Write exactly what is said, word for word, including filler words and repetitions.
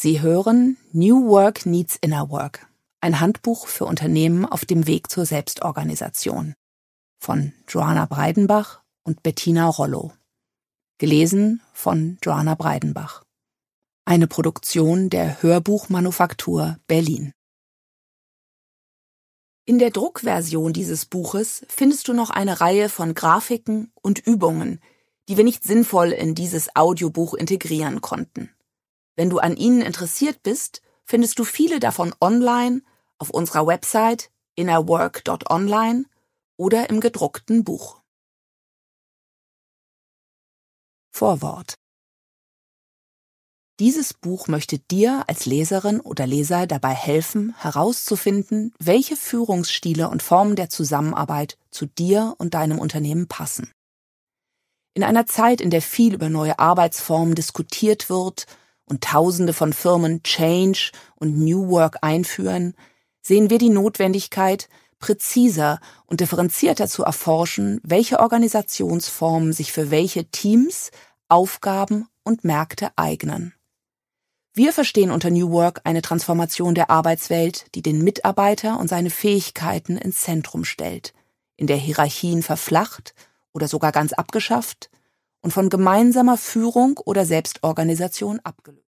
Sie hören New Work Needs Inner Work, ein Handbuch für Unternehmen auf dem Weg zur Selbstorganisation von Joanna Breidenbach und Bettina Rollo. Gelesen von Joanna Breidenbach. Eine Produktion der Hörbuchmanufaktur Berlin. In der Druckversion dieses Buches findest du noch eine Reihe von Grafiken und Übungen, die wir nicht sinnvoll in dieses Audiobuch integrieren konnten. Wenn du an ihnen interessiert bist, findest du viele davon online auf unserer Website innerwork punkt online oder im gedruckten Buch. Vorwort. Dieses Buch möchte dir als Leserin oder Leser dabei helfen, herauszufinden, welche Führungsstile und Formen der Zusammenarbeit zu dir und deinem Unternehmen passen. In einer Zeit, in der viel über neue Arbeitsformen diskutiert wird und Tausende von Firmen Change und New Work einführen, sehen wir die Notwendigkeit, präziser und differenzierter zu erforschen, welche Organisationsformen sich für welche Teams, Aufgaben und Märkte eignen. Wir verstehen unter New Work eine Transformation der Arbeitswelt, die den Mitarbeiter und seine Fähigkeiten ins Zentrum stellt, in der Hierarchien verflacht oder sogar ganz abgeschafft und von gemeinsamer Führung oder Selbstorganisation abgelöst.